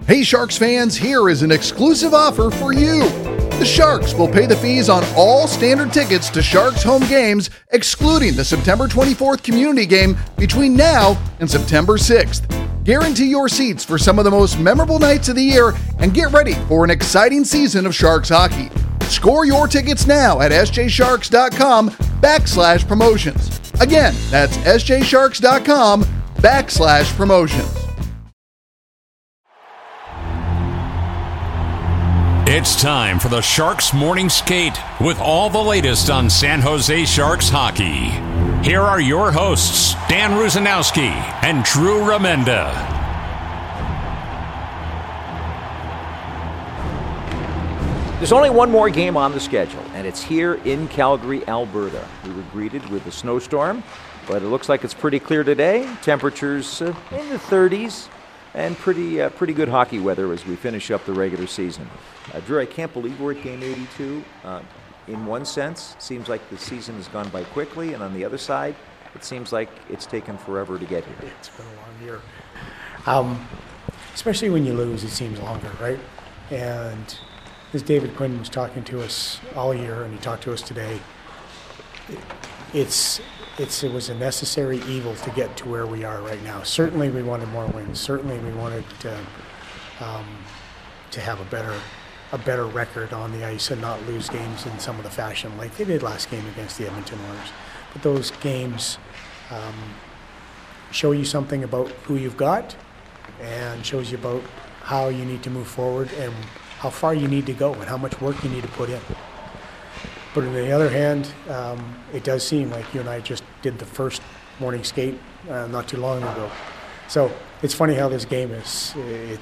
Hey Sharks fans, here is an exclusive offer for you. The Sharks will pay the fees on all standard tickets to Sharks home games, excluding the September 24th community game between now and September 6th. Guarantee your seats for some of the most memorable nights of the year and get ready for an exciting season of Sharks hockey. Score your tickets now at sjsharks.com/promotions. Again, that's sjsharks.com/promotions. It's time for the Sharks Morning Skate with all the latest on San Jose Sharks hockey. Here are your hosts, Dan Rusanowski and Drew Remenda. There's only one more game on the schedule, and it's here in Calgary, Alberta. We were greeted with a snowstorm, but it looks like it's pretty clear today. Temperatures in the 30s. And pretty good hockey weather as we finish up the regular season. Drew, I can't believe we're at Game 82. In one sense, it seems like the season has gone by quickly, and on the other side, it seems like it's taken forever to get here. It's been a long year. Especially when you lose, it seems longer, right? And as David Quinn was talking to us all year, and he talked to us today, it was a necessary evil to get to where we are right now. Certainly we wanted more wins. Certainly we wanted to have a better record on the ice and not lose games in some of the fashion like they did last game against the Edmonton Oilers. But those games show you something about who you've got and shows you about how you need to move forward and how far you need to go and how much work you need to put in. But on the other hand, it does seem like you and I just did the first morning skate not too long ago. So it's funny how this game is.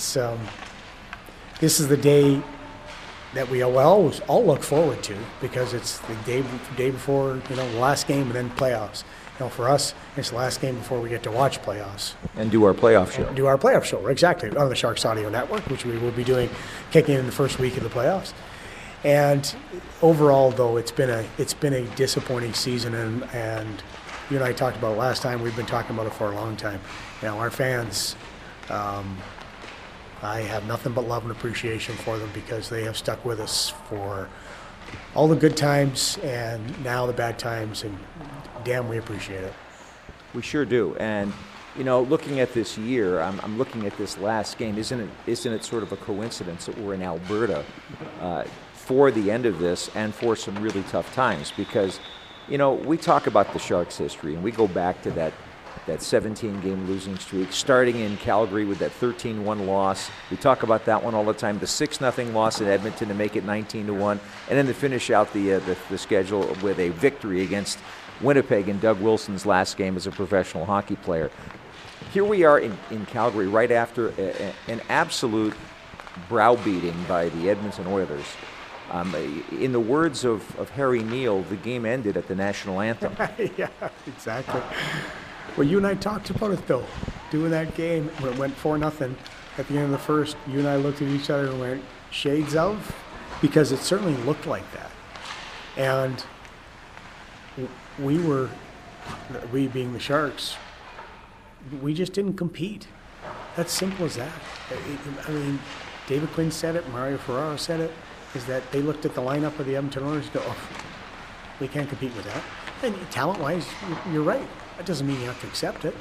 This is the day that we all look forward to because it's the day before, the last game and then playoffs. For us, it's the last game before we get to watch playoffs. And do our playoff show. Do our playoff show, exactly, on the Sharks Audio Network, which we will be doing, kicking in the first week of the playoffs. And overall, though, it's been a disappointing season, and you and I talked about it last time. We've been talking about it for a long time. Our fans, I have nothing but love and appreciation for them because they have stuck with us for all the good times and now the bad times, and damn, we appreciate it. We sure do. And looking at this year, I'm looking at this last game. Isn't it sort of a coincidence that we're in Alberta for the end of this and for some really tough times? Because, we talk about the Sharks' history, and we go back to that 17-game losing streak, starting in Calgary with that 13-1 loss. We talk about that one all the time, the 6-0 loss in Edmonton to make it 19-1, and then to finish out the schedule with a victory against Winnipeg in Doug Wilson's last game as a professional hockey player. Here we are in Calgary right after an absolute browbeating by the Edmonton Oilers. In the words of Harry Neale, the game ended at the national anthem. Yeah, exactly. Well, you and I talked about it, though, doing that game when it went 4-0 at the end of the first. You and I looked at each other and went, shades of? Because it certainly looked like that. And we being the Sharks, we just didn't compete. That's simple as that. David Quinn said it, Mario Ferraro said it, is that they looked at the lineup of the Edmonton Oilers and go, we can't compete with that. And talent-wise, you're right. That doesn't mean you have to accept it.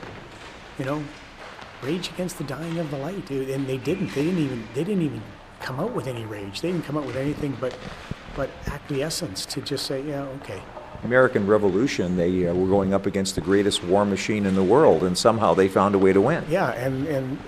Rage against the dying of the light. And they didn't. They didn't even come out with any rage. They didn't come out with anything but acquiescence to just say, yeah, okay. American Revolution, they were going up against the greatest war machine in the world, and somehow they found a way to win. Yeah, and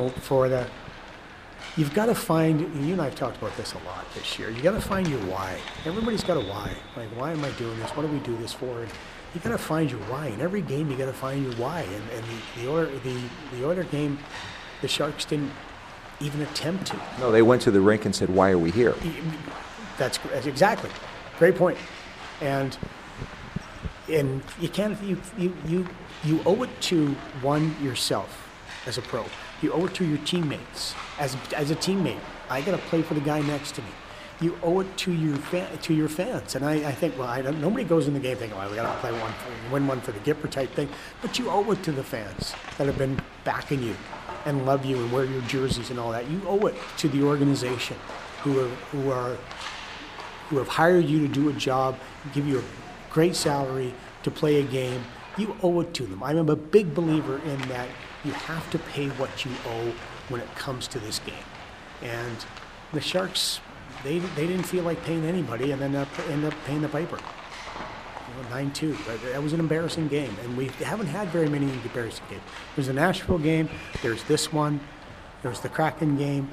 you've got to find, you and I have talked about this a lot this year, you got to find your why. Everybody's got a why. Like, why am I doing this? What do we do this for? And you got to find your why. In every game, you got to find your why. And the Oilers game, the Sharks didn't even attempt to. No, they went to the rink and said, why are we here? That's exactly. Great point. And you can't, you owe it to yourself as a pro. You owe it to your teammates. As a teammate, I got to play for the guy next to me. You owe it to your fans. And I think, nobody goes in the game thinking, we got to win one for the Gipper type thing. But you owe it to the fans that have been backing you and love you and wear your jerseys and all that. You owe it to the organization who have hired you to do a job, give you a great salary to play a game. You owe it to them. I'm a big believer in that you have to pay what you owe when it comes to this game. And the Sharks, they didn't feel like paying anybody and then ended up paying the piper. 9-2. That was an embarrassing game, and we haven't had very many embarrassing games. There's the Nashville game, there's this one, there's the Kraken game.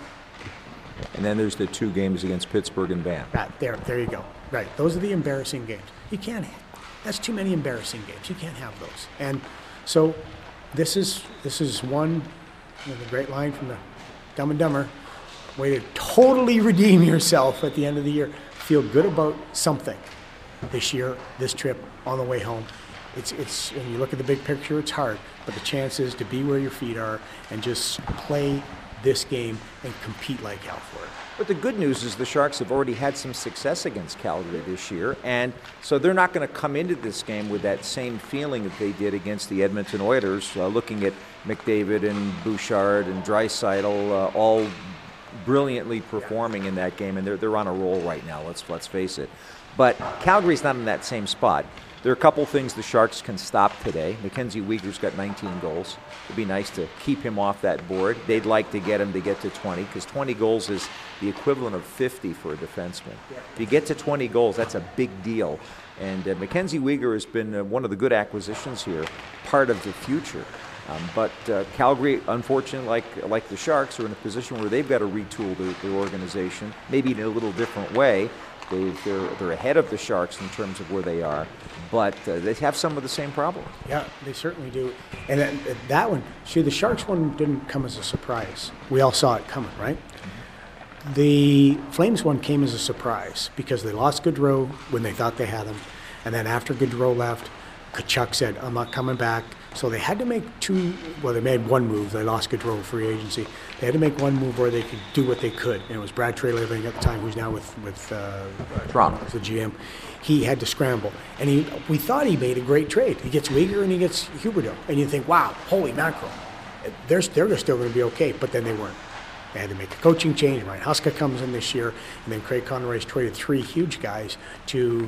And then there's the 2 games against Pittsburgh and Banff. There you go. Right, those are the embarrassing games. You can't that's too many embarrassing games. You can't have those. And so this is one, the great line from the Dumb and Dumber, way to totally redeem yourself at the end of the year. Feel good about something this year, this trip, on the way home. It's when you look at the big picture, it's hard, but the chance is to be where your feet are and just play this game and compete like hell for it. But the good news is the Sharks have already had some success against Calgary this year, and so they're not going to come into this game with that same feeling that they did against the Edmonton Oilers, looking at McDavid and Bouchard and Draisaitl all brilliantly performing in that game, and they're on a roll right now, let's face it. But Calgary's not in that same spot. There are a couple things the Sharks can stop today. Mackenzie Weegar's got 19 goals. It'd be nice to keep him off that board. They'd like to get him to get to 20, because 20 goals is the equivalent of 50 for a defenseman. If you get to 20 goals, that's a big deal. And Mackenzie Weegar has been one of the good acquisitions here, part of the future. But Calgary, unfortunately, like the Sharks, are in a position where they've got to retool their organization, maybe in a little different way. They're ahead of the Sharks in terms of where they are, but they have some of the same problems. Yeah, they certainly do. And that one, the Sharks one didn't come as a surprise. We all saw it coming, right? Mm-hmm. The Flames one came as a surprise because they lost Gaudreau when they thought they had him, and then after Gaudreau left, Tkachuk said, "I'm not coming back." So they had to make they made one move. They lost Gaudreau free agency. They had to make one move where they could do what they could. And it was Brad Treliving at the time, who's now with Toronto as the GM. He had to scramble. And we thought he made a great trade. He gets Weegar and he gets Huberdeau. And you think, wow, holy mackerel. They're still going to be okay, but then they weren't. They had to make a coaching change. Ryan Huska comes in this year, and then Craig Conroy's traded 3 huge guys to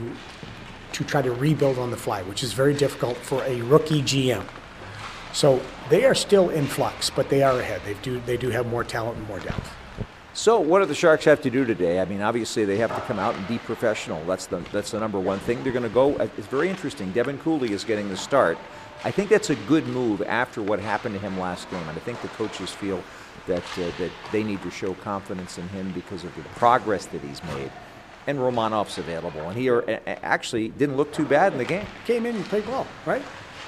try to rebuild on the fly, which is very difficult for a rookie GM. So they are still in flux, but they are ahead. They do have more talent and more depth. So what do the Sharks have to do today? I mean, obviously they have to come out and be professional. That's the number one thing. They're going to go. It's very interesting. Devin Cooley is getting the start. I think that's a good move after what happened to him last game, and I think the coaches feel that they need to show confidence in him because of the progress that he's made. And Romanov's available, and he actually didn't look too bad in the game. Came in and played well, right?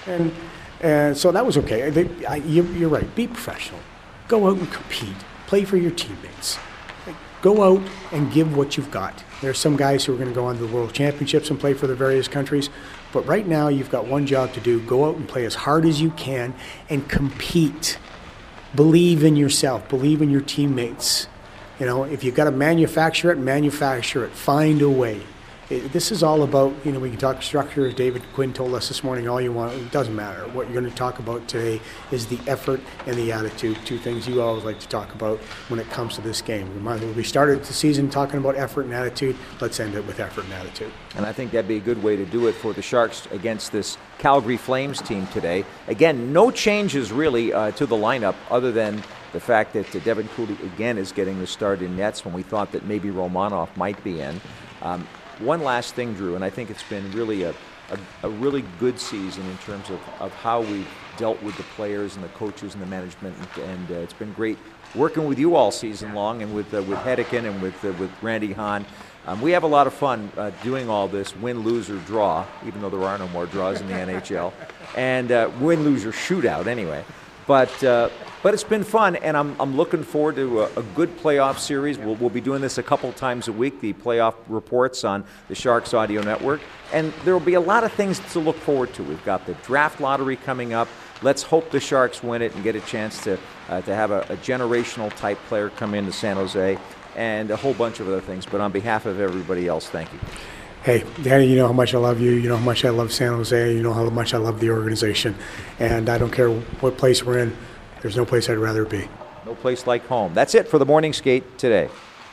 And so that was okay. You're right. Be professional. Go out and compete. Play for your teammates. Go out and give what you've got. There's some guys who are going to go on to the World Championships and play for the various countries, but right now you've got one job to do. Go out and play as hard as you can and compete. Believe in yourself. Believe in your teammates. You know, if you've got to manufacture it. Find a way. This is all about, we can talk structure, as David Quinn told us this morning, all you want. It doesn't matter. What you're going to talk about today is the effort and the attitude, 2 things you always like to talk about when it comes to this game. We started the season talking about effort and attitude. Let's end it with effort and attitude. And I think that'd be a good way to do it for the Sharks against this Calgary Flames team today. Again, no changes really to the lineup other than the fact that Devin Cooley again is getting the start in nets when we thought that maybe Romanov might be in. One last thing, Drew, and I think it's been really a really good season in terms of how we've dealt with the players and the coaches and the management, and it's been great working with you all season long, and with Hedican and with Randy Hahn. We have a lot of fun doing all this win, lose, or draw, even though there are no more draws in the NHL, and win, lose, or shootout anyway. But it's been fun, and I'm looking forward to a good playoff series. We'll be doing this a couple times a week, the playoff reports on the Sharks Audio Network, and there will be a lot of things to look forward to. We've got the draft lottery coming up. Let's hope the Sharks win it and get a chance to have a generational type player come into San Jose, and a whole bunch of other things. But on behalf of everybody else, thank you. Hey, Danny, you know how much I love you. You know how much I love San Jose. You know how much I love the organization. And I don't care what place we're in. there's no place I'd rather be. No place like home. That's it for the Morning Skate today.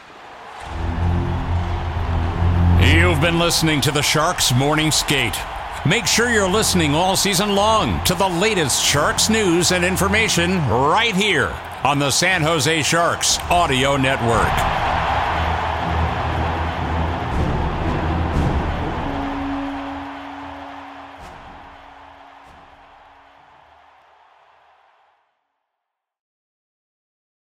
You've been listening to the Sharks Morning Skate. Make sure you're listening all season long to the latest Sharks news and information right here on the San Jose Sharks Audio Network.